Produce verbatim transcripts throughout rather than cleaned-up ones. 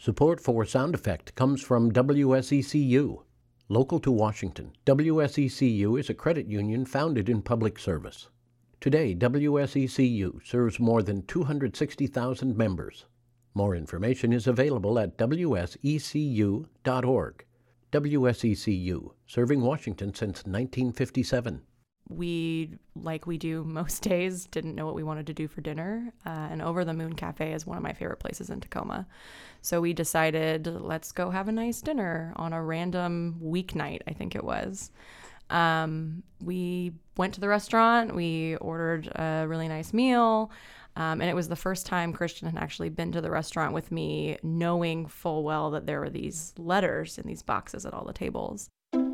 Support for Sound Effect comes from W S E C U. Local to Washington, W S E C U is a credit union founded in public service. Today, W S E C U serves more than two hundred sixty thousand members. More information is available at W S E C U dot org. W S E C U, serving Washington since nineteen fifty-seven. We, like we do most days, didn't know what we wanted to do for dinner. Uh, and Over the Moon Cafe is one of my favorite places in Tacoma. So we decided, let's go have a nice dinner on a random weeknight, I think it was. Um, we went to the restaurant, we ordered a really nice meal. Um, and it was the first time Christian had actually been to the restaurant with me, knowing full well that there were these letters in these boxes at all the tables.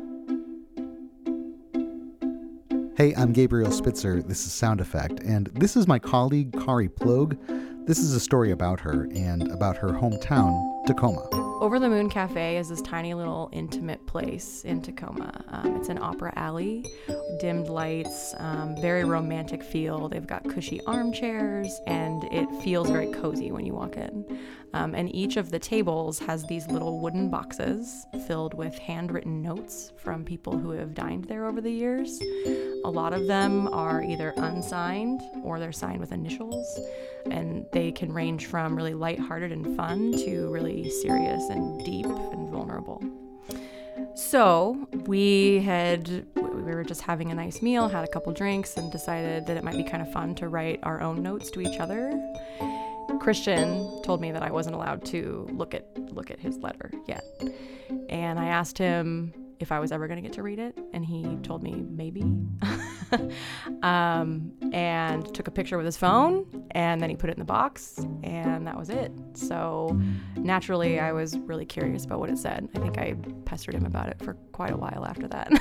Hey, I'm Gabriel Spitzer. This is Sound Effect, and this is my colleague, Kari Plogue. This is a story about her and about her hometown, Tacoma. Over the Moon Cafe is this tiny little intimate place in Tacoma. Um, it's an opera alley, dimmed lights, um, very romantic feel. They've got cushy armchairs, and it feels very cozy when you walk in. Um, and each of the tables has these little wooden boxes filled with handwritten notes from people who have dined there over the years. A lot of them are either unsigned or they're signed with initials, and they can range from really lighthearted and fun to really serious and deep and vulnerable. So we had, we were just having a nice meal, had a couple drinks, and decided that it might be kind of fun to write our own notes to each other. Christian told me that I wasn't allowed to look at look at his letter yet. And I asked him if I was ever going to get to read it, and he told me maybe. um, and took a picture with his phone, and then he put it in the box, and that was it. So naturally, I was really curious about what it said. I think I pestered him about it for quite a while after that.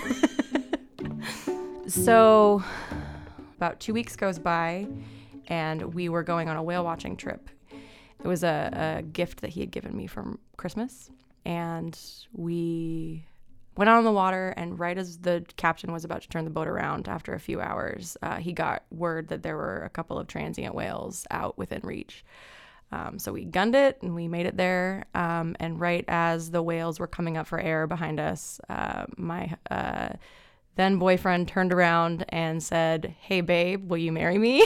So about two weeks goes by, and we were going on a whale watching trip. It was a, a gift that he had given me for Christmas, and we went out on the water, and right as the captain was about to turn the boat around after a few hours, uh, he got word that there were a couple of transient whales out within reach. Um, so we gunned it, and we made it there, um, and right as the whales were coming up for air behind us, uh, my uh, then boyfriend turned around and said, "Hey babe, will you marry me?"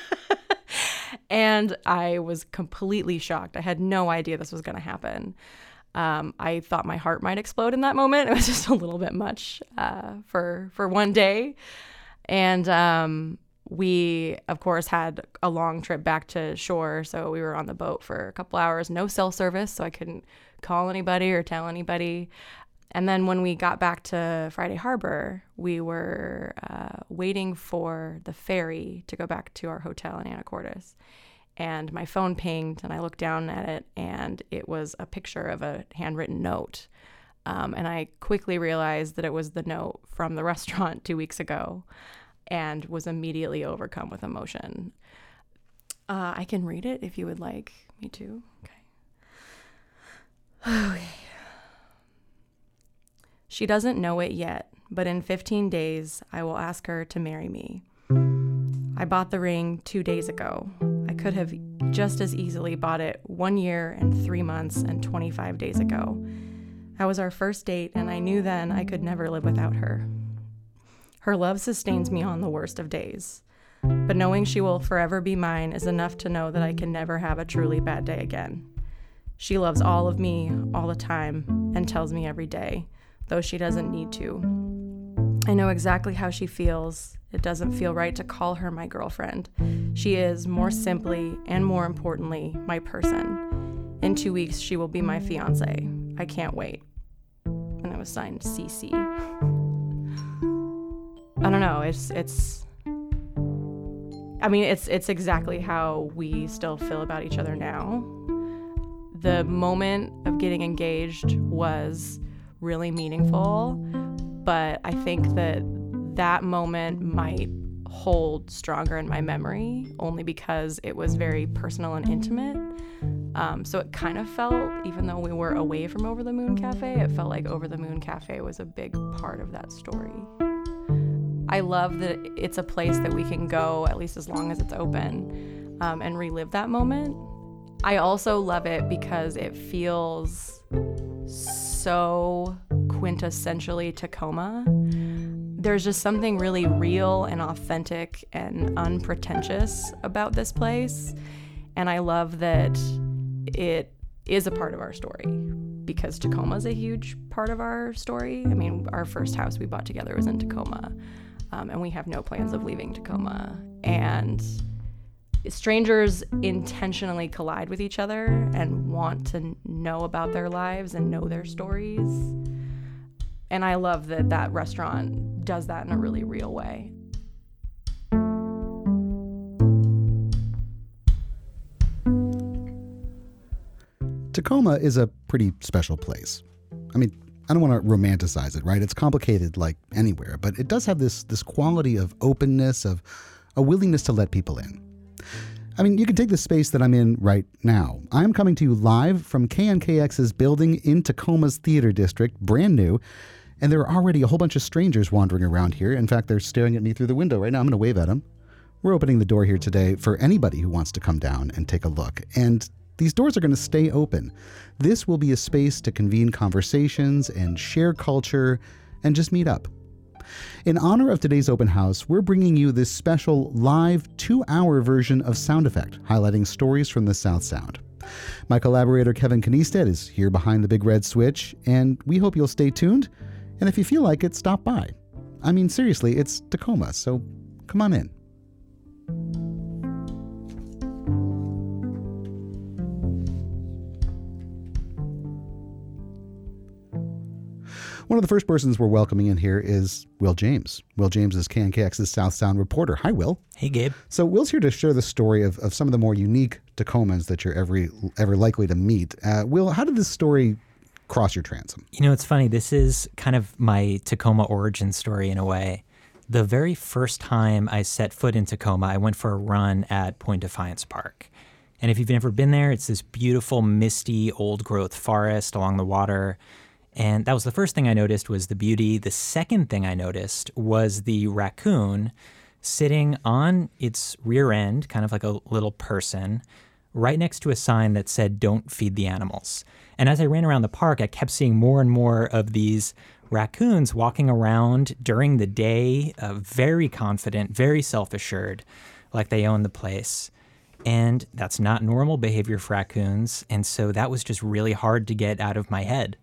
And I was completely shocked. I had no idea this was going to happen. Um, I thought my heart might explode in that moment. It was just a little bit much uh, for for one day. And um, we, of course, had a long trip back to shore. So we were on the boat for a couple hours, no cell service, so I couldn't call anybody or tell anybody. And then when we got back to Friday Harbor, we were uh, waiting for the ferry to go back to our hotel in Anacortes. And my phone pinged, and I looked down at it, and it was a picture of a handwritten note. Um, and I quickly realized that it was the note from the restaurant two weeks ago, and was immediately overcome with emotion. Uh, I can read it if you would like me to. Okay. Okay. She doesn't know it yet, but in fifteen days, I will ask her to marry me. I bought the ring two days ago. I could have just as easily bought it one year and three months and twenty-five days ago. That was our first date, and I knew then I could never live without her. Her love sustains me on the worst of days, but knowing she will forever be mine is enough to know that I can never have a truly bad day again. She loves all of me all the time and tells me every day, though she doesn't need to. I know exactly how she feels. It doesn't feel right to call her my girlfriend. She is, more simply and more importantly, my person. In two weeks, she will be my fiance. I can't wait. And it was signed C C. I don't know. It's it's. I mean, it's it's exactly how we still feel about each other now. The moment of getting engaged was really meaningful, but I think that that moment might hold stronger in my memory only because it was very personal and intimate. Um, so it kind of felt, even though we were away from Over the Moon Cafe, it felt like Over the Moon Cafe was a big part of that story. I love that it's a place that we can go, at least as long as it's open, um, and relive that moment. I also love it because it feels so quintessentially Tacoma. There's just something really real and authentic and unpretentious about this place. And I love that it is a part of our story because Tacoma's a huge part of our story. I mean, our first house we bought together was in Tacoma, um, and we have no plans of leaving Tacoma. And strangers intentionally collide with each other and want to know about their lives and know their stories. And I love that that restaurant does that in a really real way. Tacoma is a pretty special place. I mean, I don't want to romanticize it, right? It's complicated like anywhere, but it does have this this quality of openness, of a willingness to let people in. I mean, you can take the space that I'm in right now. I'm coming to you live from K N K X's building in Tacoma's theater district, brand new, and there are already a whole bunch of strangers wandering around here. In fact, they're staring at me through the window right now. I'm going to wave at them. We're opening the door here today for anybody who wants to come down and take a look. And these doors are going to stay open. This will be a space to convene conversations and share culture and just meet up. In honor of today's open house, we're bringing you this special live two-hour version of Sound Effect, highlighting stories from the South Sound. My collaborator Kevin Kniestead is here behind the big red switch, and we hope you'll stay tuned. And if you feel like it, stop by. I mean, seriously, it's Tacoma, so come on in. One of the first persons we're welcoming in here is Will James. Will James is K N K X's South Sound reporter. Hi, Will. Hey, Gabe. So Will's here to share the story of, of some of the more unique Tacomans that you're ever, ever likely to meet. Uh, Will, how did this story cross your transom? You know, it's funny. This is kind of my Tacoma origin story in a way. The very first time I set foot in Tacoma, I went for a run at Point Defiance Park. And if you've never been there, it's this beautiful, misty, old-growth forest along the water. And that was the first thing I noticed was the beauty. The second thing I noticed was the raccoon sitting on its rear end, kind of like a little person, right next to a sign that said, "Don't feed the animals." And as I ran around the park, I kept seeing more and more of these raccoons walking around during the day, uh, very confident, very self-assured, like they own the place. And that's not normal behavior for raccoons. And so that was just really hard to get out of my head.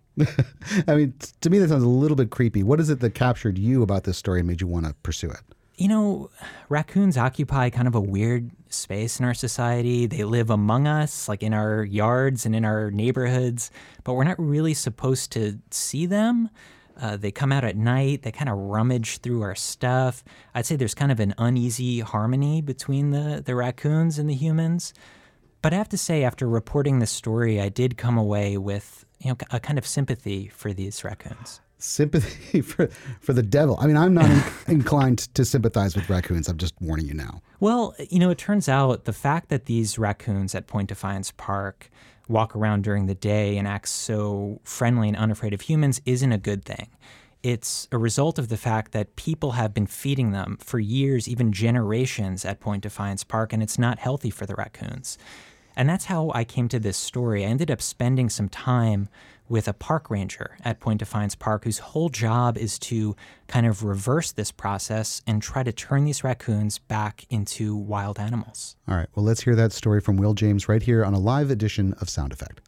I mean, t- to me, that sounds a little bit creepy. What is it that captured you about this story and made you want to pursue it? You know, raccoons occupy kind of a weird space in our society. They live among us, like in our yards and in our neighborhoods, but we're not really supposed to see them. Uh, they come out at night. They kind of rummage through our stuff. I'd say there's kind of an uneasy harmony between the, the raccoons and the humans. But I have to say, after reporting this story, I did come away with, you know, a kind of sympathy for these raccoons. Sympathy for for the devil. I mean, I'm not in, inclined to sympathize with raccoons. I'm just warning you now. Well, you know, it turns out the fact that these raccoons at Point Defiance Park walk around during the day and act so friendly and unafraid of humans isn't a good thing. It's a result of the fact that people have been feeding them for years, even generations at Point Defiance Park, and it's not healthy for the raccoons. And that's how I came to this story. I ended up spending some time with a park ranger at Point Defiance Park whose whole job is to kind of reverse this process and try to turn these raccoons back into wild animals. All right, well, let's hear that story from Will James right here on a live edition of Sound Effect.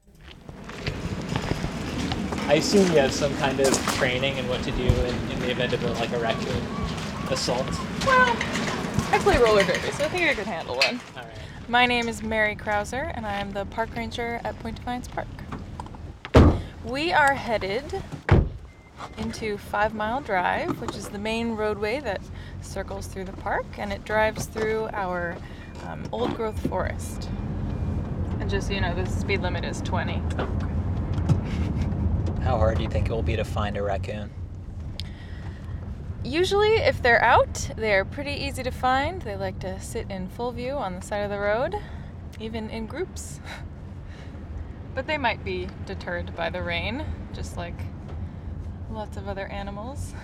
I assume you have some kind of training in what to do in, in the event of a, like a raccoon assault. Well, I play roller derby, so I think I could handle one. All right. My name is Mary Krauser, and I am the park ranger at Point Defiance Park. We are headed into Five Mile Drive, which is the main roadway that circles through the park, and it drives through our um, old-growth forest. And just so you know, the speed limit is twenty. How hard do you think it will be to find a raccoon? Usually, if they're out, they're pretty easy to find. They like to sit in full view on the side of the road, even in groups. But they might be deterred by the rain, just like lots of other animals.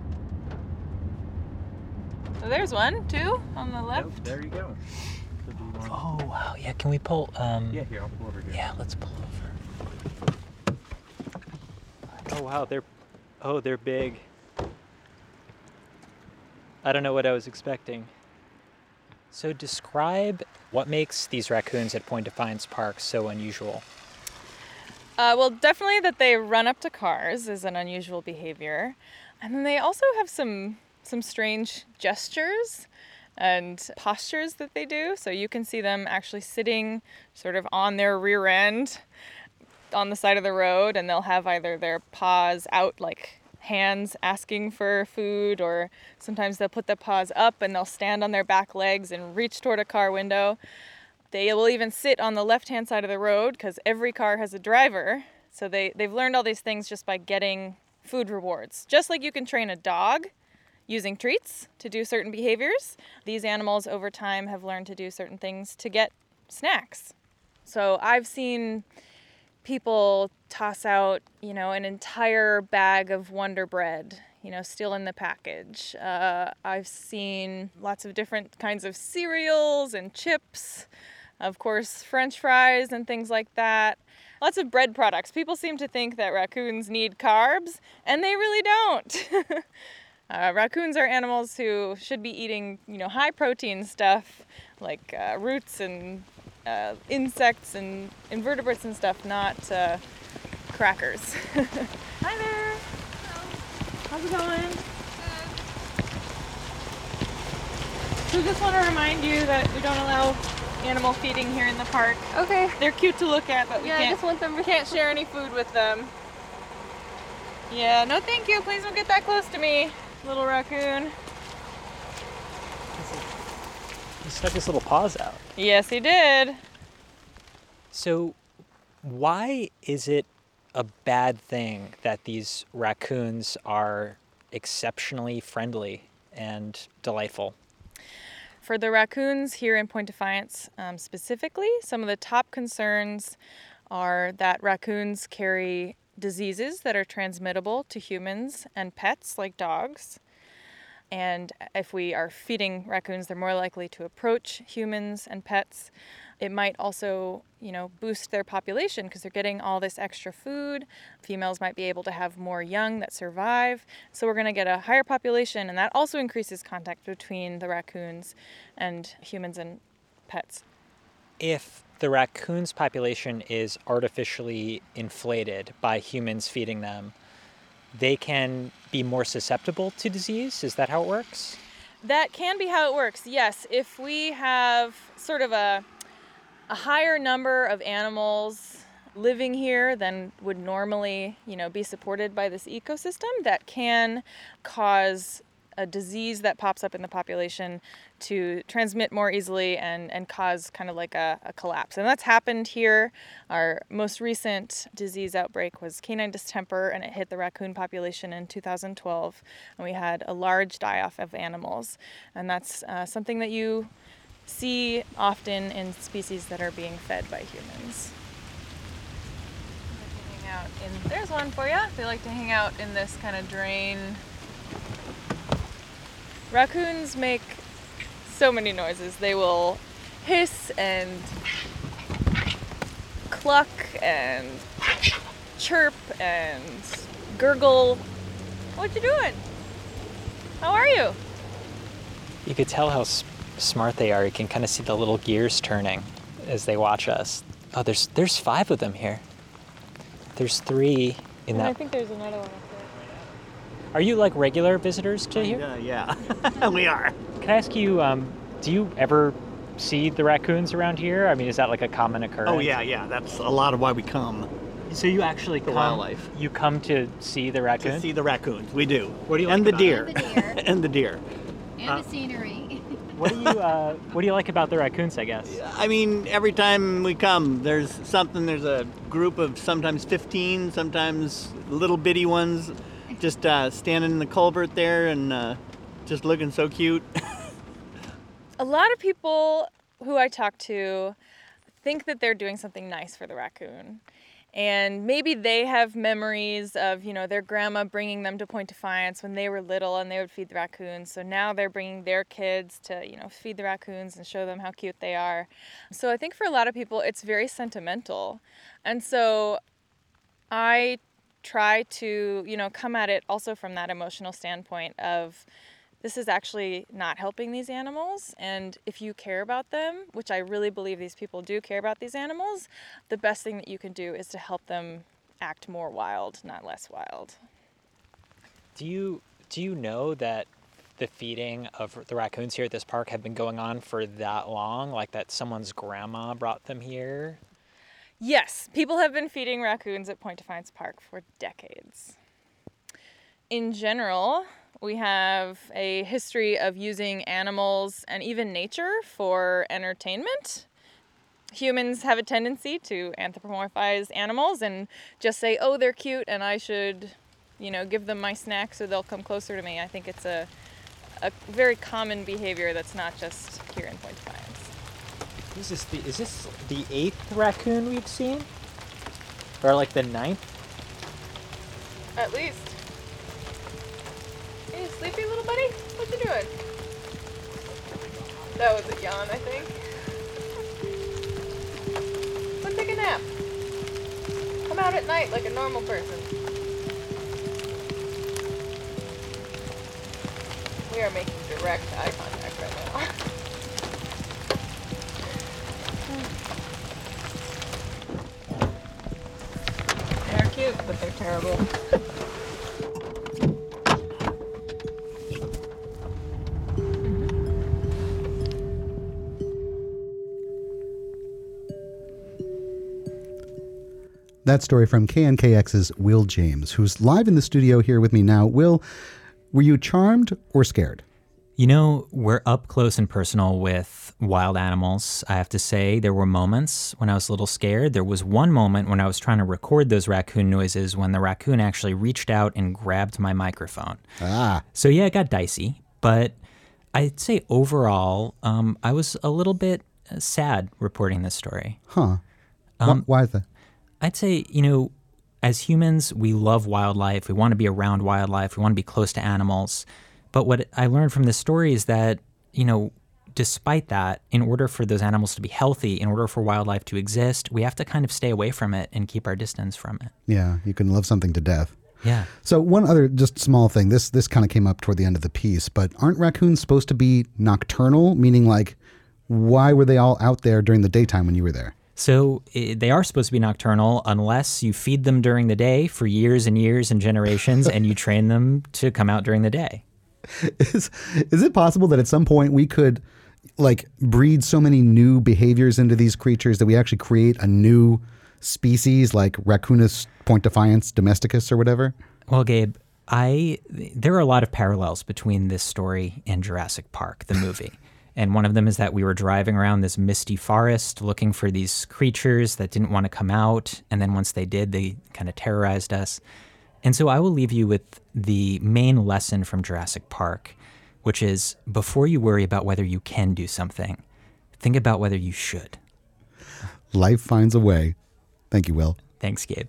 So there's one, too, on the left. Nope, there you go. Oh, wow. Yeah, can we pull? Um, Yeah, here, I'll pull over here. Yeah, let's pull over. Oh, wow, they're, oh, they're big. I don't know what I was expecting. So describe what makes these raccoons at Point Defiance Park so unusual. Uh, well, definitely that they run up to cars is an unusual behavior. And then they also have some some strange gestures and postures that they do. So you can see them actually sitting sort of on their rear end on the side of the road, and they'll have either their paws out like hands asking for food, or sometimes they'll put their paws up and they'll stand on their back legs and reach toward a car window. They will even sit on the left-hand side of the road because every car has a driver. So they, they've learned all these things just by getting food rewards. Just like you can train a dog using treats to do certain behaviors, these animals over time have learned to do certain things to get snacks. So I've seen people toss out, you know, an entire bag of Wonder Bread, you know, still in the package. Uh, I've seen lots of different kinds of cereals and chips, of course, French fries and things like that. Lots of bread products. People seem to think that raccoons need carbs, and they really don't. uh, raccoons are animals who should be eating, you know, high protein stuff like uh, roots and uh, insects and invertebrates and stuff, not uh, crackers. Hi there. How's it going? So just want to remind you that we don't allow animal feeding here in the park. Okay. They're cute to look at, but we Yeah, I can't, just want them to- can't share any food with them. Yeah, no thank you. Please don't get that close to me, little raccoon. He stuck his little paws out. Yes, he did. So why is it a bad thing that these raccoons are exceptionally friendly and delightful? For the raccoons here in Point Defiance um, specifically, some of the top concerns are that raccoons carry diseases that are transmittable to humans and pets like dogs. And if we are feeding raccoons, they're more likely to approach humans and pets. It might also, you know, boost their population because they're getting all this extra food. Females might be able to have more young that survive. So we're going to get a higher population, and that also increases contact between the raccoons and humans and pets. If the raccoons' population is artificially inflated by humans feeding them, they can be more susceptible to disease? Is that how it works? That can be how it works, yes. If we have sort of a a higher number of animals living here than would normally, you know, be supported by this ecosystem, that can cause a disease that pops up in the population to transmit more easily and, and cause kind of like a, a collapse. And that's happened here. Our most recent disease outbreak was canine distemper, and it hit the raccoon population in two thousand twelve. And we had a large die-off of animals. And that's uh, something that you see often in species that are being fed by humans. They like to hang out in, there's one for you. They like to hang out in this kind of drain. Raccoons make so many noises. They will hiss and cluck and chirp and gurgle. What you doing? How are you? You could tell how s- smart they are. You can kind of see the little gears turning as they watch us. Oh, there's there's five of them here. There's three in And I that. think there's another one up there. Are you like regular visitors to here? Uh, yeah, we are. Can I ask you, um, do you ever see the raccoons around here? I mean, is that like a common occurrence? Oh yeah, yeah. That's a lot of why we come So you actually The come, wildlife. You come to see the to raccoons? see the raccoons. We do. What do you and like the about deer. it? And the deer. and the deer. And Uh, the scenery. What do you uh, What do you like about the raccoons? I guess. I mean, every time we come, there's something. There's a group of sometimes fifteen, sometimes little bitty ones, just uh, standing in the culvert there and uh, just looking so cute. A lot of people who I talk to think that they're doing something nice for the raccoon. And maybe they have memories of, you know, their grandma bringing them to Point Defiance when they were little and they would feed the raccoons. So now they're bringing their kids to, you know, feed the raccoons and show them how cute they are. So I think for a lot of people, it's very sentimental. And so I try to, you know, come at it also from that emotional standpoint of, this is actually not helping these animals, and if you care about them, which I really believe these people do care about these animals, the best thing that you can do is to help them act more wild, not less wild. Do you do you know that the feeding of the raccoons here at this park have been going on for that long? Like that someone's grandma brought them here? Yes, people have been feeding raccoons at Point Defiance Park for decades. In general, we have a history of using animals and even nature for entertainment. Humans have a tendency to anthropomorphize animals and just say, oh, they're cute and I should, you know, give them my snack so they'll come closer to me. I think it's a, a very common behavior that's not just here in Point Defiance. Is this the, is this the eighth raccoon we've seen? Or like the ninth? At least. Hey, sleepy little buddy? What you doing? That was a yawn, I think. Go take a nap. Come out at night like a normal person. We are making direct eye contact right now. They're cute, but they're terrible. That story from K N K X's Will James, who's live in the studio here with me now. Will, were you charmed or scared? You know, we're up close and personal with wild animals. I have to say, there were moments when I was a little scared. There was one moment when I was trying to record those raccoon noises when the raccoon actually reached out and grabbed my microphone. Ah. So yeah, it got dicey, but I'd say overall, um, I was a little bit sad reporting this story. Huh. Um, Why is that? I'd say, you know, as humans, we love wildlife. We want to be around wildlife. We want to be close to animals. But what I learned from this story is that, you know, despite that, in order for those animals to be healthy, in order for wildlife to exist, we have to kind of stay away from it and keep our distance from it. Yeah, you can love something to death. Yeah. So one other just small thing, this this kind of came up toward the end of the piece, but aren't raccoons supposed to be nocturnal? Meaning like, why were they all out there during the daytime when you were there? So uh, they are supposed to be nocturnal unless you feed them during the day for years and years and generations and you train them to come out during the day. Is, is it possible that at some point we could like breed so many new behaviors into these creatures that we actually create a new species like Raccoonus Point Defiance domesticus or whatever? Well, Gabe, I there are a lot of parallels between this story and Jurassic Park, the movie. And one of them is that we were driving around this misty forest looking for these creatures that didn't want to come out. And then once they did, they kind of terrorized us. And so I will leave you with the main lesson from Jurassic Park, which is before you worry about whether you can do something, think about whether you should. Life finds a way. Thank you, Will. Thanks, Gabe.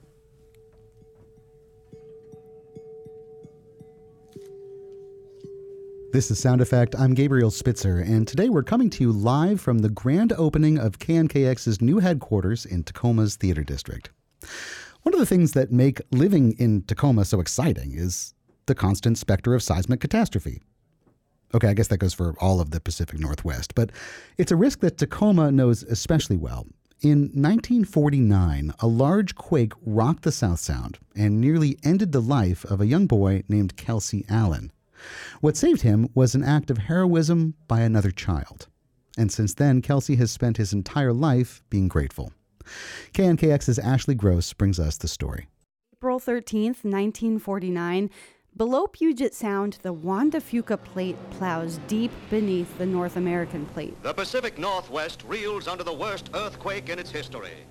This is Sound Effect. I'm Gabriel Spitzer, and today we're coming to you live from the grand opening of K N K X's new headquarters in Tacoma's Theater District. One of the things that make living in Tacoma so exciting is the constant specter of seismic catastrophe. Okay, I guess that goes for all of the Pacific Northwest, but it's a risk that Tacoma knows especially well. In nineteen forty-nine, a large quake rocked the South Sound and nearly ended the life of a young boy named Kelsey Allen. What saved him was an act of heroism by another child. And since then, Kelsey has spent his entire life being grateful. K N K X's Ashley Gross brings us the story. April thirteenth, nineteen forty-nine, below Puget Sound, the Juan de Fuca Plate plows deep beneath the North American Plate. The Pacific Northwest reels under the worst earthquake in its history.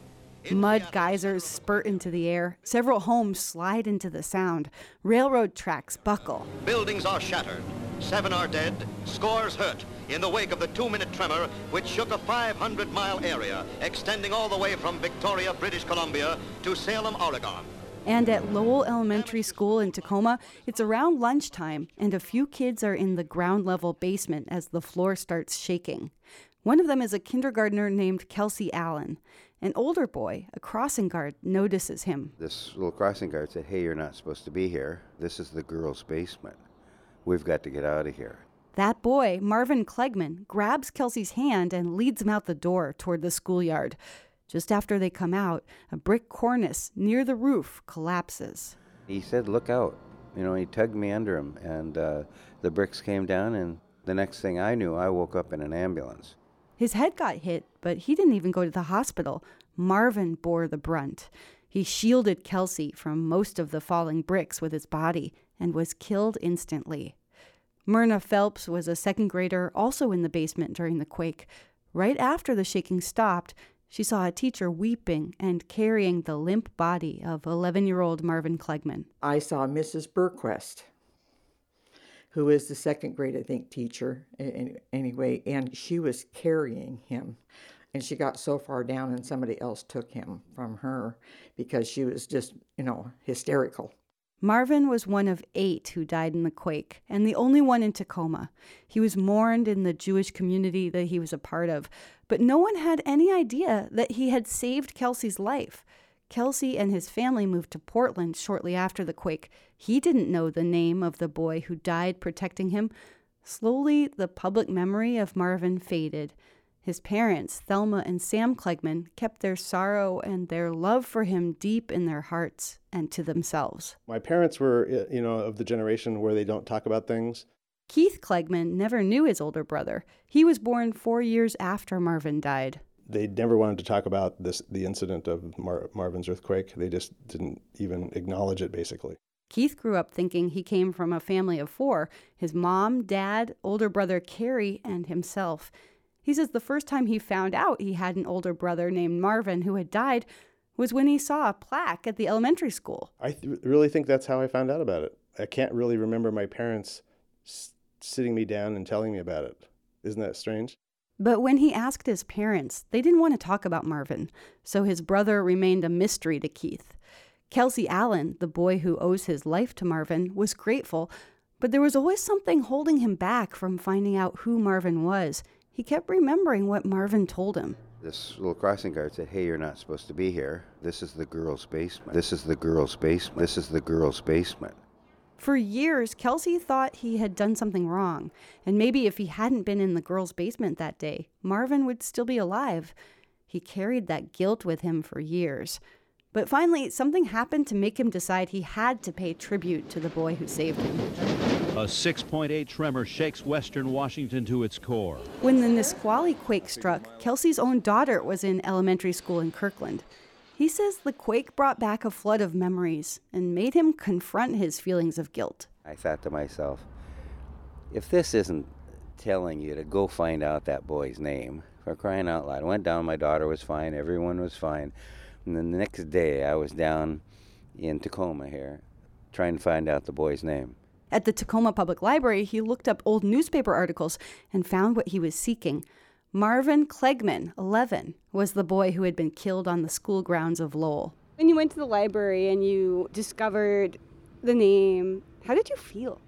Mud geysers spurt into the air. Several homes slide into the sound. Railroad tracks buckle. Buildings are shattered. Seven are dead. Scores hurt in the wake of the two-minute tremor which shook a five hundred mile area extending all the way from Victoria, British Columbia to Salem, Oregon. And at Lowell Elementary School in Tacoma, it's around lunchtime, and a few kids are in the ground-level basement as the floor starts shaking. One of them is a kindergartner named Kelsey Allen. An older boy, a crossing guard, notices him. This little crossing guard said, "Hey, you're not supposed to be here. This is the girls' basement. We've got to get out of here." That boy, Marvin Klegman, grabs Kelsey's hand and leads him out the door toward the schoolyard. Just after they come out, a brick cornice near the roof collapses. He said, "Look out." You know, he tugged me under him, and uh, the bricks came down, and the next thing I knew, I woke up in an ambulance. His head got hit, but he didn't even go to the hospital. Marvin bore the brunt. He shielded Kelsey from most of the falling bricks with his body and was killed instantly. Myrna Phelps was a second grader also in the basement during the quake. Right after the shaking stopped, she saw a teacher weeping and carrying the limp body of eleven-year-old Marvin Klegman. I saw Missus Burquest, who is the second grade, I think, teacher anyway, and she was carrying him. And she got so far down and somebody else took him from her because she was just, you know, hysterical. Marvin was one of eight who died in the quake, and the only one in Tacoma. He was mourned in the Jewish community that he was a part of, but no one had any idea that he had saved Kelsey's life. Kelsey and his family moved to Portland shortly after the quake. He didn't know the name of the boy who died protecting him. Slowly, the public memory of Marvin faded. His parents, Thelma and Sam Klegman, kept their sorrow and their love for him deep in their hearts and to themselves. My parents were, you know, of the generation where they don't talk about things. Keith Klegman never knew his older brother. He was born four years after Marvin died. They never wanted to talk about this, the incident of Mar- Marvin's earthquake. They just didn't even acknowledge it, basically. Keith grew up thinking he came from a family of four, his mom, dad, older brother Kerry, and himself. He says the first time he found out he had an older brother named Marvin who had died was when he saw a plaque at the elementary school. I th- really think that's how I found out about it. I can't really remember my parents s- sitting me down and telling me about it. Isn't that strange? But when he asked his parents, they didn't want to talk about Marvin, so his brother remained a mystery to Keith. Kelsey Allen, the boy who owes his life to Marvin, was grateful, but there was always something holding him back from finding out who Marvin was. He kept remembering what Marvin told him. This little crossing guard said, "Hey, you're not supposed to be here. This is the girls' basement. This is the girls' basement. This is the girls' basement." For years, Kelsey thought he had done something wrong, and maybe if he hadn't been in the girls' basement that day, Marvin would still be alive. He carried that guilt with him for years. But finally, something happened to make him decide he had to pay tribute to the boy who saved him. A six point eight tremor shakes western Washington to its core. When the Nisqually quake struck, Kelsey's own daughter was in elementary school in Kirkland. He says the quake brought back a flood of memories and made him confront his feelings of guilt. I thought to myself, if this isn't telling you to go find out that boy's name, for crying out loud. I went down, my daughter was fine, everyone was fine. And then the next day I was down in Tacoma here trying to find out the boy's name. At the Tacoma Public Library, he looked up old newspaper articles and found what he was seeking. Marvin Klegman, eleven, was the boy who had been killed on the school grounds of Lowell. When you went to the library and you discovered the name, how did you feel?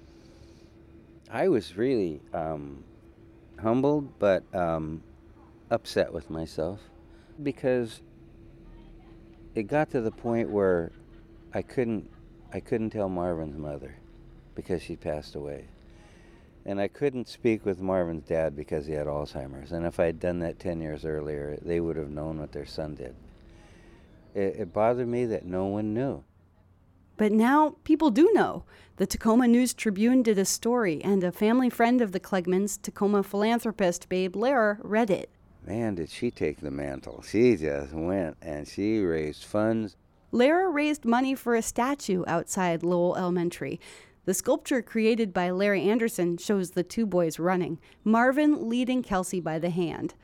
I was really um, humbled, but um, upset with myself because it got to the point where I couldn't, I couldn't tell Marvin's mother because she passed away. And I couldn't speak with Marvin's dad because he had Alzheimer's. And if I had done that ten years earlier, they would have known what their son did. It, it bothered me that no one knew. But now people do know. The Tacoma News Tribune did a story, and a family friend of the Klegmans, Tacoma philanthropist Babe Lehrer, read it. Man, did she take the mantle. She just went and she raised funds. Lehrer raised money for a statue outside Lowell Elementary. The sculpture created by Larry Anderson shows the two boys running, Marvin leading Kelsey by the hand.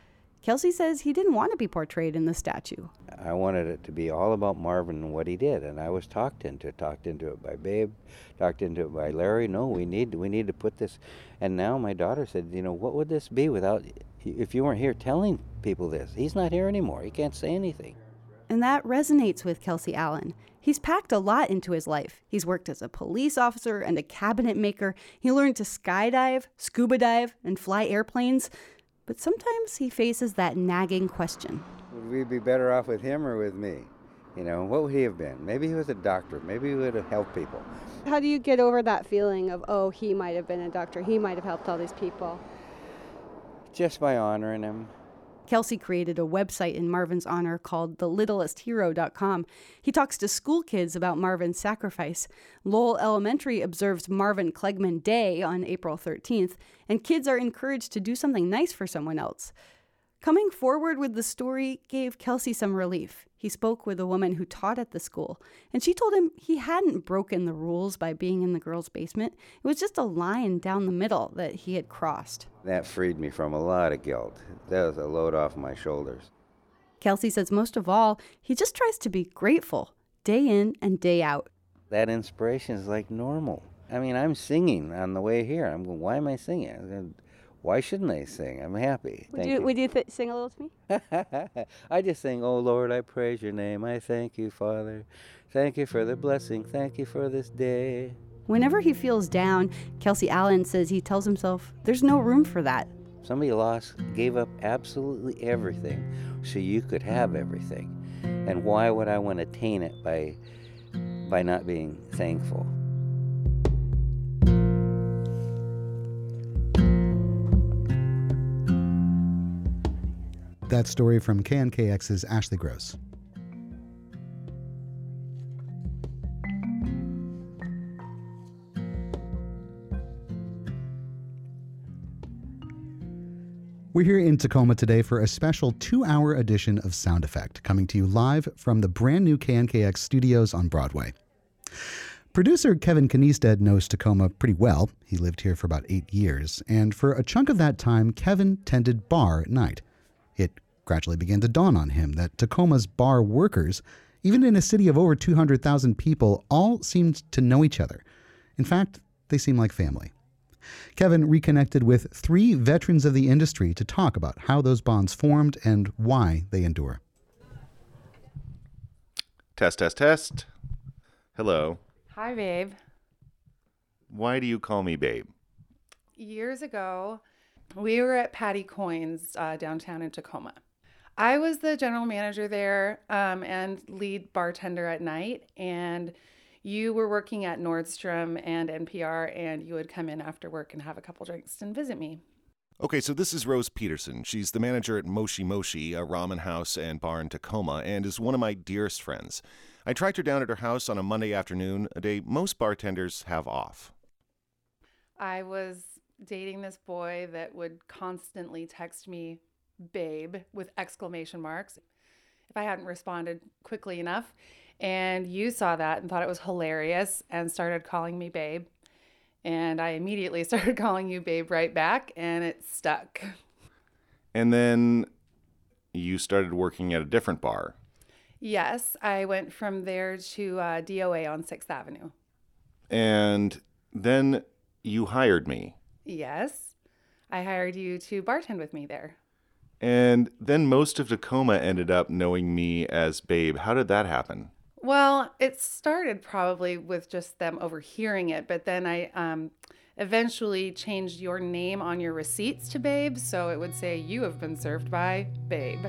Kelsey says he didn't want to be portrayed in the statue. I wanted it to be all about Marvin and what he did, and I was talked into it, talked into it by Babe, talked into it by Larry. No, we need we need to put this. And now my daughter said, you know, what would this be without, if you weren't here telling people this? He's not here anymore. He can't say anything. And that resonates with Kelsey Allen. He's packed a lot into his life. He's worked as a police officer and a cabinet maker. He learned to skydive, scuba dive, and fly airplanes. But sometimes he faces that nagging question. Would we be better off with him or with me? You know, what would he have been? Maybe he was a doctor. Maybe he would have helped people. How do you get over that feeling of, oh, he might have been a doctor, he might have helped all these people? Just by honoring him. Kelsey created a website in Marvin's honor called the littlest hero dot com. He talks to school kids about Marvin's sacrifice. Lowell Elementary observes Marvin Klegman Day on April thirteenth, and kids are encouraged to do something nice for someone else. Coming forward with the story gave Kelsey some relief. He spoke with a woman who taught at the school, and she told him he hadn't broken the rules by being in the girls' basement. It was just a line down the middle that he had crossed. That freed me from a lot of guilt. That was a load off my shoulders. Kelsey says most of all, he just tries to be grateful, day in and day out. That inspiration is like normal. I mean, I'm singing on the way here. I'm going, why am I singing? I'm going, why shouldn't I sing? I'm happy. Would Thank you, you. would you th- sing a little to me? I just sing, oh Lord, I praise your name. I thank you, Father. Thank you for the blessing. Thank you for this day. Whenever he feels down, Kelsey Allen says he tells himself there's no room for that. Somebody lost, gave up absolutely everything so you could have everything. And why would I want to taint it by, by not being thankful? That story from K N K X's Ashley Gross. We're here in Tacoma today for a special two-hour edition of Sound Effect, coming to you live from the brand new K N K X studios on Broadway. Producer Kevin Kniestead knows Tacoma pretty well. He lived here for about eight years, and for a chunk of that time, Kevin tended bar at night. It gradually began to dawn on him that Tacoma's bar workers, even in a city of over two hundred thousand people, all seemed to know each other. In fact, they seemed like family. Kevin reconnected with three veterans of the industry to talk about how those bonds formed and why they endure. Test, test, test. Hello. Hi, babe. Why do you call me babe? Years ago, we were at Patty Coyne's uh, downtown in Tacoma. I was the general manager there um, and lead bartender at night, and you were working at Nordstrom and N P R, and you would come in after work and have a couple drinks and visit me. Okay, so this is Rose Peterson. She's the manager at Moshi Moshi, a ramen house and bar in Tacoma, and is one of my dearest friends. I tracked her down at her house on a Monday afternoon, a day most bartenders have off. I was dating this boy that would constantly text me, babe, with exclamation marks, if I hadn't responded quickly enough. And you saw that and thought it was hilarious and started calling me babe. And I immediately started calling you babe right back, and it stuck. And then you started working at a different bar. Yes, I went from there to uh, D O A on sixth Avenue. And then you hired me. Yes, I hired you to bartend with me there. And then most of Tacoma ended up knowing me as Babe. How did that happen? Well, it started probably with just them overhearing it, but then I um, eventually changed your name on your receipts to Babe, so it would say, you have been served by Babe.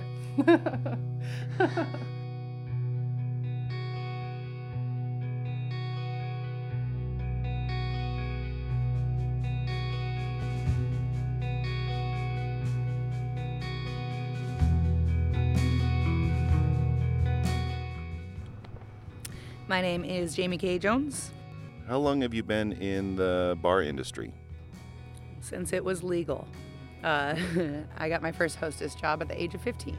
My name is Jamie K. Jones. How long have you been in the bar industry? Since it was legal. Uh, I got my first hostess job at the age of fifteen.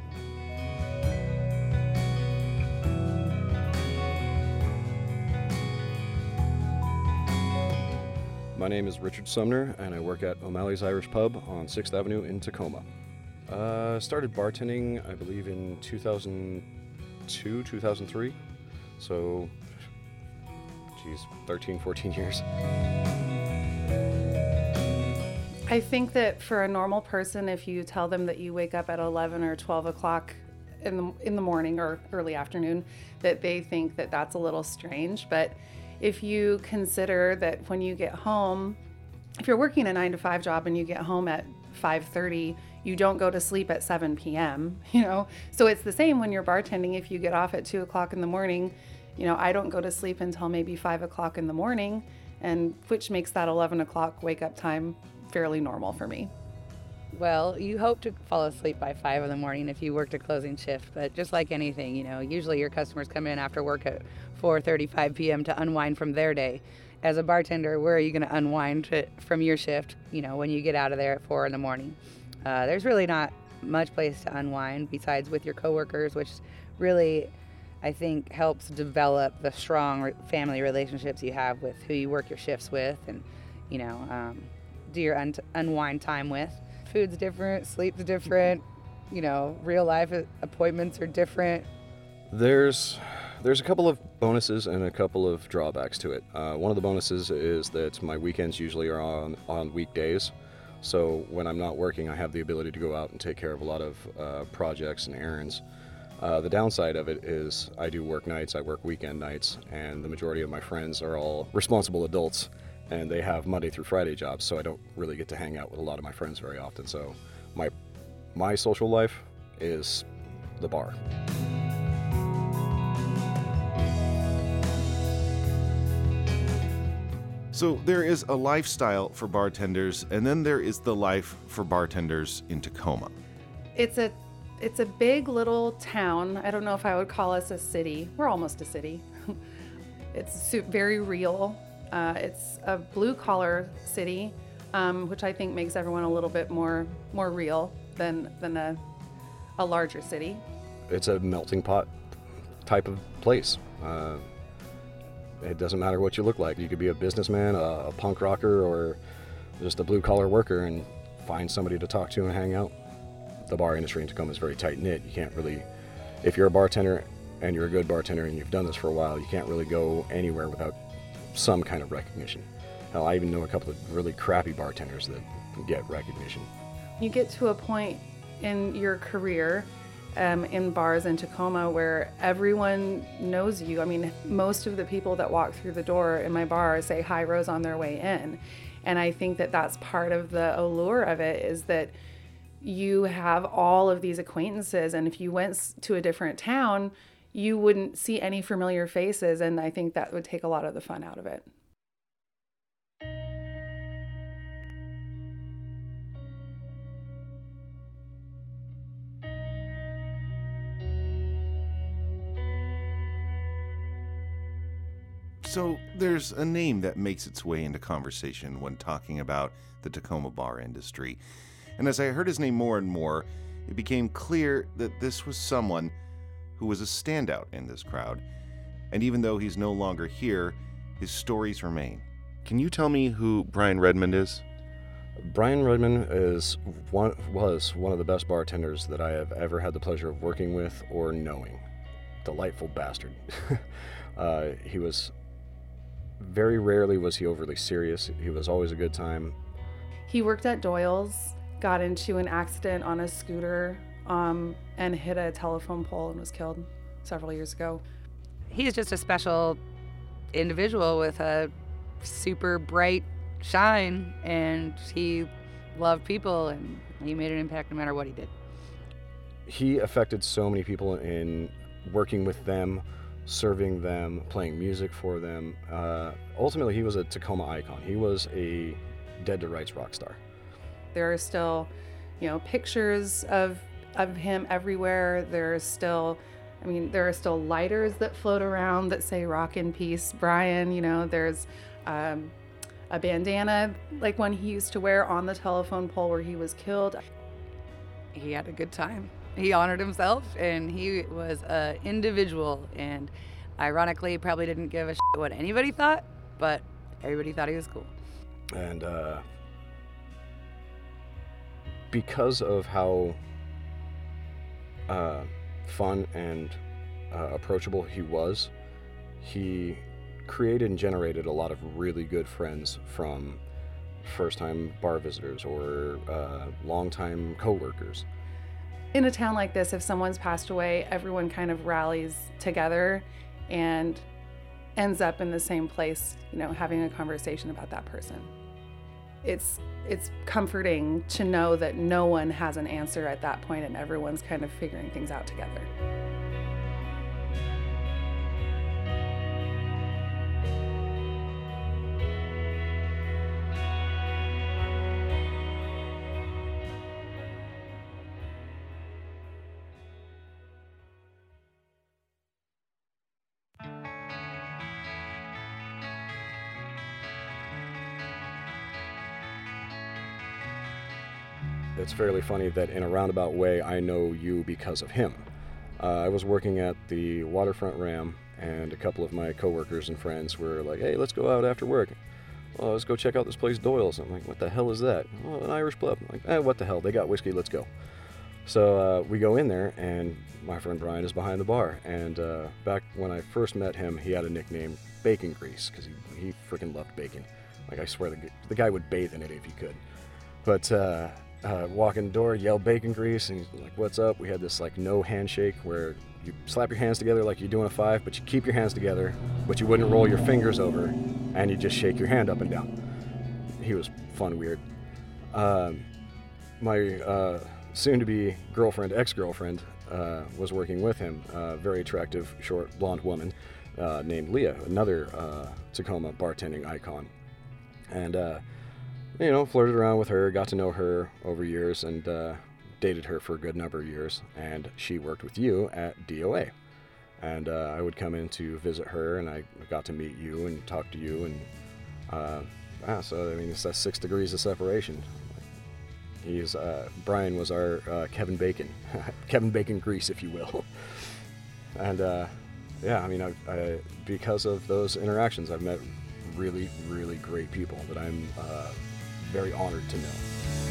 My name is Richard Sumner, and I work at O'Malley's Irish Pub on sixth Avenue in Tacoma. Uh, started bartending, I believe, in two thousand two, two thousand three. So, geez, thirteen, fourteen years. I think that for a normal person, if you tell them that you wake up at eleven or twelve o'clock in the, in the morning or early afternoon, that they think that that's a little strange. But if you consider that when you get home, if you're working a nine to five job and you get home at five thirty, you don't go to sleep at seven p.m., you know? So it's the same when you're bartending. If you get off at two o'clock in the morning, you know, I don't go to sleep until maybe five o'clock in the morning, and which makes that eleven o'clock wake up time fairly normal for me. Well, you hope to fall asleep by five in the morning if you worked a closing shift, but just like anything, you know, usually your customers come in after work at four thirty-five p.m. to unwind from their day. As a bartender, where are you going to unwind to, from your shift, you know, when you get out of there at four in the morning? Uh, there's really not much place to unwind besides with your coworkers, which really, I think, helps develop the strong re- family relationships you have with who you work your shifts with and, you know, um, do your un- unwind time with. Food's different, sleep's different, you know, real life appointments are different. There's there's a couple of bonuses and a couple of drawbacks to it. Uh, one of the bonuses is that my weekends usually are on, on weekdays. So when I'm not working, I have the ability to go out and take care of a lot of uh, projects and errands. Uh, the downside of it is I do work nights, I work weekend nights, and the majority of my friends are all responsible adults, and they have Monday through Friday jobs, so I don't really get to hang out with a lot of my friends very often. So my my social life is the bar. So there is a lifestyle for bartenders, and then there is the life for bartenders in Tacoma. It's a it's a big little town. I don't know if I would call us a city. We're almost a city. It's very real. Uh, it's a blue-collar city, um, which I think makes everyone a little bit more more real than than a a larger city. It's a melting pot type of place. Uh, it doesn't matter what you look like. You could be a businessman, a, a punk rocker, or just a blue-collar worker and find somebody to talk to and hang out. The bar industry in Tacoma is very tight-knit. You can't really, if you're a bartender and you're a good bartender and you've done this for a while, you can't really go anywhere without some kind of recognition. Hell, I even know a couple of really crappy bartenders that get recognition. You get to a point in your career um, in bars in Tacoma where everyone knows you. I mean, most of the people that walk through the door in my bar say hi, Rose, on their way in. And I think that that's part of the allure of it, is that you have all of these acquaintances, and if you went to a different town, you wouldn't see any familiar faces, and I think that would take a lot of the fun out of it. So there's a name that makes its way into conversation when talking about the Tacoma bar industry. And as I heard his name more and more, it became clear that this was someone who was a standout in this crowd. And even though he's no longer here, his stories remain. Can you tell me who Brian Redmond is? Brian Redmond is one, was one of the best bartenders that I have ever had the pleasure of working with or knowing. Delightful bastard. uh, he was, very rarely was he overly serious. He was always a good time. He worked at Doyle's, got into an accident on a scooter, um, and hit a telephone pole and was killed several years ago. He's just a special individual with a super bright shine, and he loved people, and he made an impact no matter what he did. He affected so many people in working with them, serving them, playing music for them. Uh, ultimately, he was a Tacoma icon. He was a dead to rights rock star. There are still, you know, pictures of of him everywhere. There are still, I mean, there are still lighters that float around that say "Rock in Peace, Brian." You know, there's um, a bandana like one he used to wear on the telephone pole where he was killed. He had a good time. He honored himself, and he was an individual, and ironically probably didn't give a shit what anybody thought, but everybody thought he was cool. And uh, because of how uh, fun and uh, approachable he was, he created and generated a lot of really good friends from first-time bar visitors or uh, long-time co-workers. In a town like this, if someone's passed away, everyone kind of rallies together and ends up in the same place, you know, having a conversation about that person. It's it's comforting to know that no one has an answer at that point and everyone's kind of figuring things out together. It's fairly funny that in a roundabout way, I know you because of him. Uh, I was working at the Waterfront Ram, and a couple of my coworkers and friends were like, hey, let's go out after work. Well, let's go check out this place, Doyle's. I'm like, what the hell is that? Oh, an Irish pub. I'm like, eh, what the hell? They got whiskey, let's go. So uh, we go in there, and my friend Brian is behind the bar. And uh, back when I first met him, he had a nickname, Bacon Grease, because he, he freaking loved bacon. Like, I swear, the, the guy would bathe in it if he could. But, uh, Uh, walk in the door, yell Bacon Grease, and he's like, what's up? We had this like no handshake where you slap your hands together like you're doing a five, but you keep your hands together, but you wouldn't roll your fingers over, and you just shake your hand up and down. He was fun, weird. Um, my uh, soon-to-be girlfriend, ex-girlfriend, uh, was working with him, a very attractive, short, blonde woman uh, named Leah, another uh, Tacoma bartending icon. And uh, you know, flirted around with her, got to know her over years, and uh, dated her for a good number of years. And she worked with you at D O A. And uh, I would come in to visit her, and I got to meet you and talk to you. And uh, ah, so, I mean, it's that six degrees of separation. He's, uh, Brian was our uh, Kevin Bacon, Kevin Bacon Grease, if you will. And uh, yeah, I mean, I, I, because of those interactions, I've met really, really great people that I'm uh, very honored to know.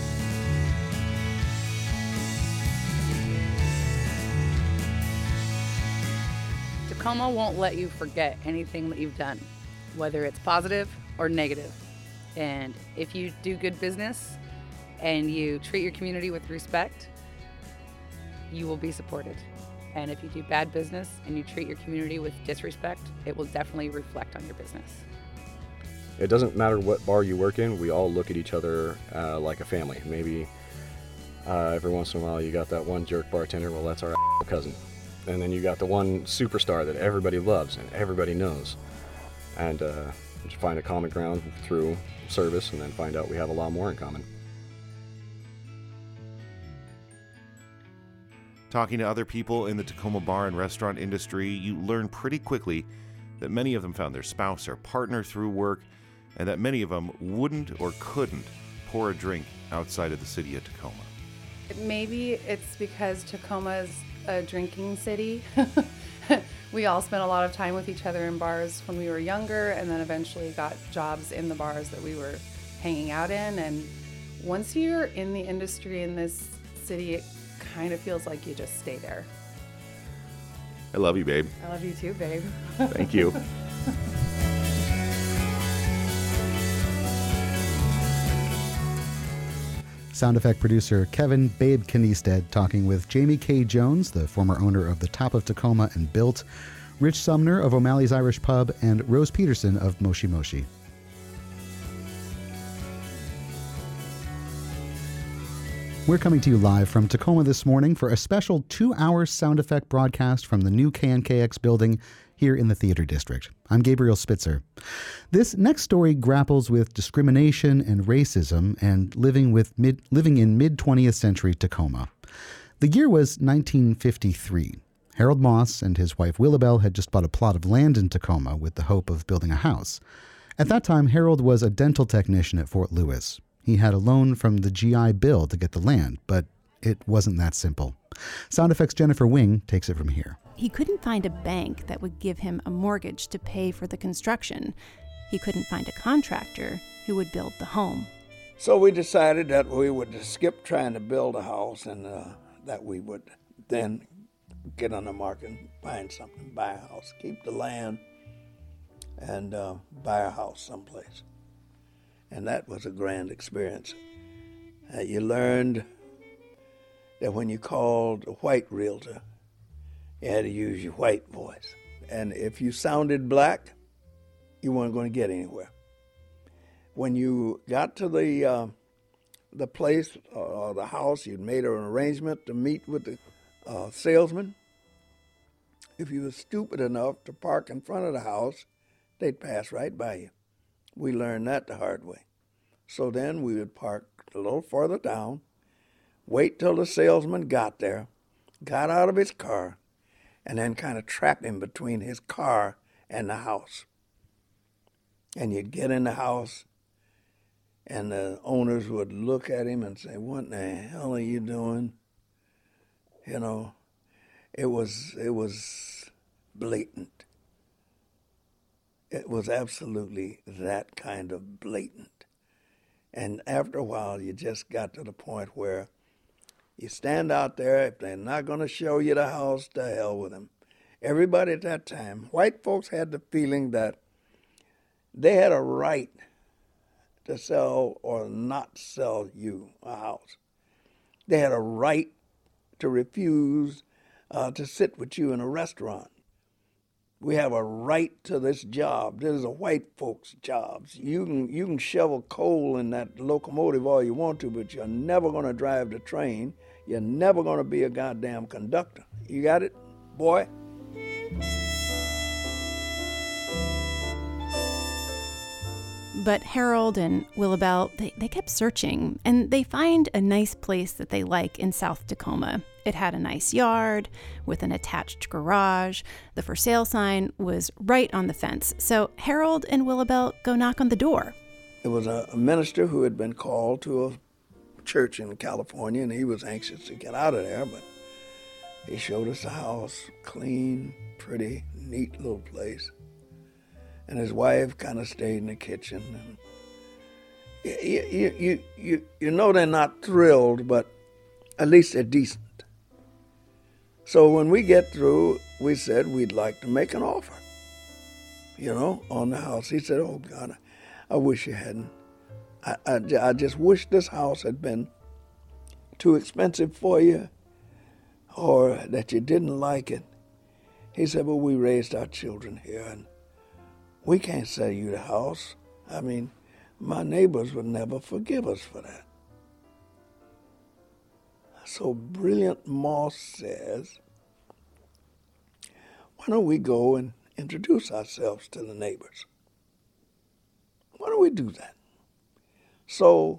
Tacoma won't let you forget anything that you've done, whether it's positive or negative. And if you do good business and you treat your community with respect, you will be supported. And if you do bad business and you treat your community with disrespect, it will definitely reflect on your business. It doesn't matter what bar you work in, we all look at each other uh, like a family. Maybe uh, every once in a while you got that one jerk bartender, well, that's our cousin. And then you got the one superstar that everybody loves and everybody knows. And uh, just find a common ground through service and then find out we have a lot more in common. Talking to other people in the Tacoma bar and restaurant industry, you learn pretty quickly that many of them found their spouse or partner through work, and that many of them wouldn't or couldn't pour a drink outside of the city of Tacoma. Maybe it's because Tacoma is a drinking city. We all spent a lot of time with each other in bars when we were younger, and then eventually got jobs in the bars that we were hanging out in. And once you're in the industry in this city, it kind of feels like you just stay there. I love you, babe. I love you too, babe. Thank you. Sound effect producer Kevin Babe Kniestead talking with Jamie K. Jones, the former owner of the Top of Tacoma and Built, Rich Sumner of O'Malley's Irish Pub, and Rose Peterson of Moshi Moshi. We're coming to you live from Tacoma this morning for a special two-hour sound effect broadcast from the new K N K X building here in the Theater District. I'm Gabriel Spitzer. This next story grapples with discrimination and racism and living with mid, living in mid-twentieth century Tacoma. The year was nineteen fifty-three. Harold Moss and his wife Willabelle had just bought a plot of land in Tacoma with the hope of building a house. At that time, Harold was a dental technician at Fort Lewis. He had a loan from the G I Bill to get the land, but it wasn't that simple. Sound Effects' Jennifer Wing takes it from here. He couldn't find a bank that would give him a mortgage to pay for the construction. He couldn't find a contractor who would build the home. So we decided that we would skip trying to build a house and uh, that we would then get on the market and find something, buy a house, keep the land, and uh, buy a house someplace. And that was a grand experience. Uh, you learned that when you called a white realtor, you had to use your white voice. And if you sounded black, you weren't going to get anywhere. When you got to the uh, the place or the house, you'd made an arrangement to meet with the uh, salesman. If you were stupid enough to park in front of the house, they'd pass right by you. We learned that the hard way. So then we would park a little further down, wait till the salesman got there, got out of his car, and then kind of trap him between his car and the house. And you'd get in the house, and the owners would look at him and say, "What in the hell are you doing?" You know, it was it was blatant. It was absolutely that kind of blatant. And after a while, you just got to the point where you stand out there. If they're not going to show you the house, to hell with them. Everybody at that time, white folks had the feeling that they had a right to sell or not sell you a house. They had a right to refuse uh, to sit with you in a restaurant. We have a right to this job. This is a white folks' job. You can you can shovel coal in that locomotive all you want to, but you're never going to drive the train. You're never going to be a goddamn conductor. You got it, boy? But Harold and Willabelle, they, they kept searching, and they find a nice place that they like in South Tacoma. It had a nice yard with an attached garage. The for sale sign was right on the fence. So Harold and Willabelle go knock on the door. It was a, a minister who had been called to a church in California, and he was anxious to get out of there, but he showed us the house, clean, pretty, neat little place. And his wife kind of stayed in the kitchen. And you, you, you, you, you know they're not thrilled, but at least they're decent. So when we get through, we said we'd like to make an offer, you know, on the house. He said, "Oh, God, I wish you hadn't. I, I, I just wish this house had been too expensive for you or that you didn't like it." He said, "Well, we raised our children here, and we can't sell you the house. I mean, my neighbors would never forgive us for that." So Brilliant Moss says, "Why don't we go and introduce ourselves to the neighbors? Why don't we do that?" So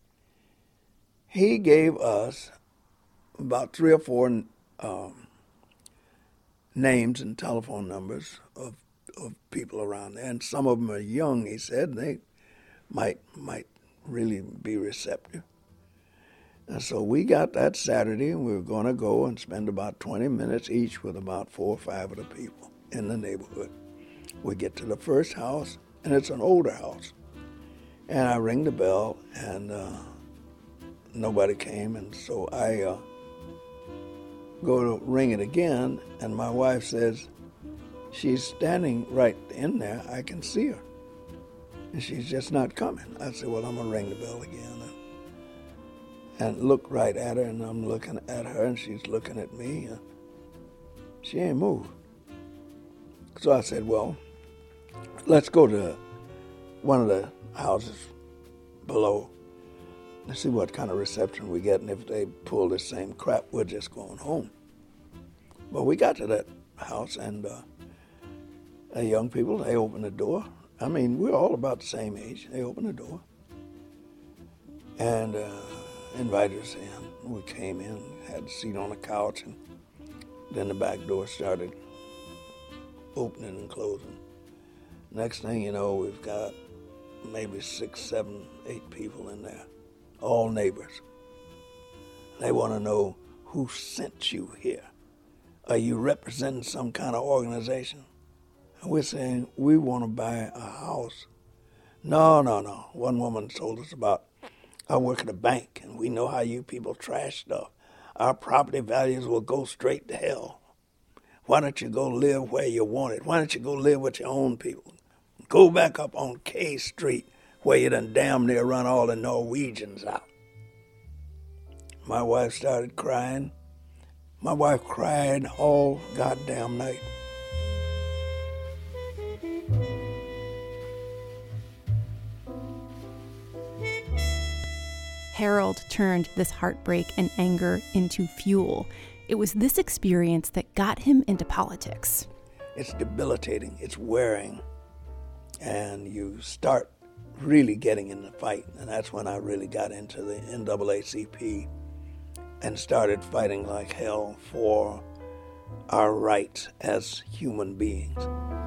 he gave us about three or four um, names and telephone numbers of of people around there, and some of them are young, he said, and they might might really be receptive. And so we got that Saturday, and we were going to go and spend about twenty minutes each with about four or five of the people in the neighborhood. We get to the first house, and it's an older house. And I ring the bell, and uh, nobody came, and so I uh, go to ring it again, and my wife says, "She's standing right in there. I can see her. And she's just not coming." I said, "Well, I'm going to ring the bell again and, and look right at her." And I'm looking at her, and she's looking at me. And she ain't moved. So I said, "Well, let's go to one of the houses below and see what kind of reception we get. And if they pull the same crap, we're just going home." But we got to that house, and uh, Uh, young people, they opened the door. I mean, we're all about the same age. They opened the door and uh, invited us in. We came in, had a seat on the couch, and then the back door started opening and closing. Next thing you know, we've got maybe six, seven, eight people in there, all neighbors. They want to know who sent you here. Are you representing some kind of organization? And we're saying, we want to buy a house. No, no, no. One woman told us about, I work at a bank, and we know how you people trash stuff. our property values will go straight to hell. Why don't you go live where you want it? Why don't you go live with your own people? Go back up on K Street where you done damn near run all the Norwegians out. My wife started crying. My wife cried all goddamn night. Harold turned this heartbreak and anger into fuel. It was this experience that got him into politics. It's debilitating, it's wearing, and you start really getting in the fight. And that's when I really got into the N double A C P and started fighting like hell for our rights as human beings.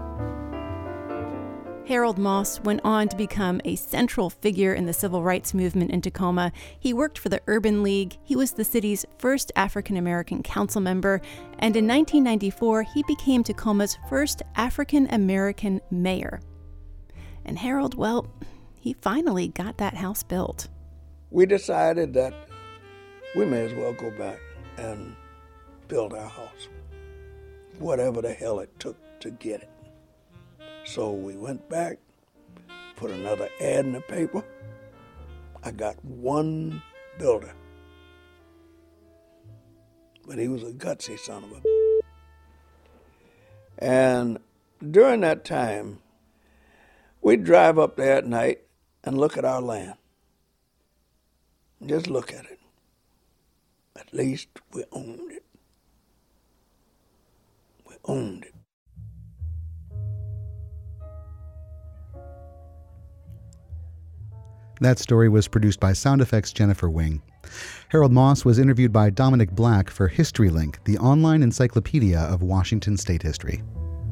Harold Moss went on to become a central figure in the civil rights movement in Tacoma. He worked for the Urban League. He was the city's first African-American council member. And in nineteen ninety-four, he became Tacoma's first African-American mayor. And Harold, well, he finally got that house built. We decided that we may as well go back and build our house, whatever the hell it took to get it. So we went back, put another ad in the paper. I got one builder, but he was a gutsy son of a. And during that time, we'd drive up there at night and look at our land. Just look at it. At least we owned it. We owned it. That story was produced by Sound Effects Jennifer Wing. Harold Moss was interviewed by Dominic Black for HistoryLink, the online encyclopedia of Washington state history.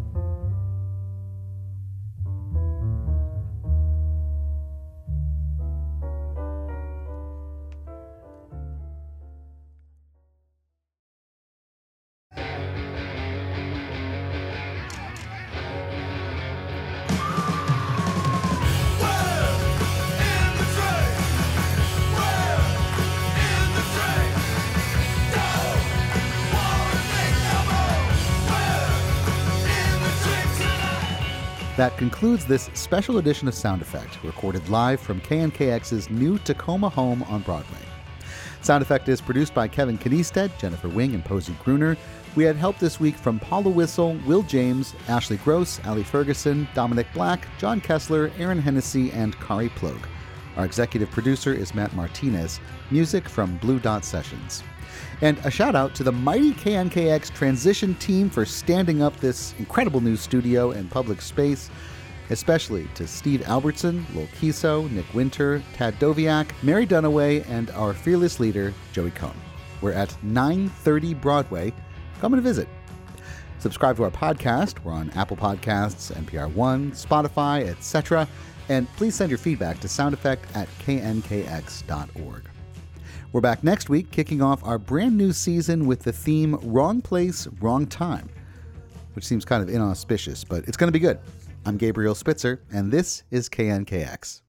That concludes this special edition of Sound Effect, recorded live from K N K X's new Tacoma home on Broadway. Sound Effect is produced by Kevin Kniestead, Jennifer Wing, and Posey Gruner. We had help this week from Paula Whistle, Will James, Ashley Gross, Ali Ferguson, Dominic Black, John Kessler, Aaron Hennessy, and Kari Ploeg. Our executive producer is Matt Martinez. Music from Blue Dot Sessions. And a shout out to the mighty K N K X transition team for standing up this incredible new studio and public space, especially to Steve Albertson, Lil Kiso, Nick Winter, Tad Doviak, Mary Dunaway, and our fearless leader, Joey Cohn. We're at nine thirty Broadway. Come and visit. Subscribe to our podcast. We're on Apple Podcasts, N P R One, Spotify, et cetera. And please send your feedback to soundeffect at k n k x dot org. We're back next week, kicking off our brand new season with the theme Wrong Place, Wrong Time, which seems kind of inauspicious, but it's going to be good. I'm Gabriel Spitzer, and this is K N K X.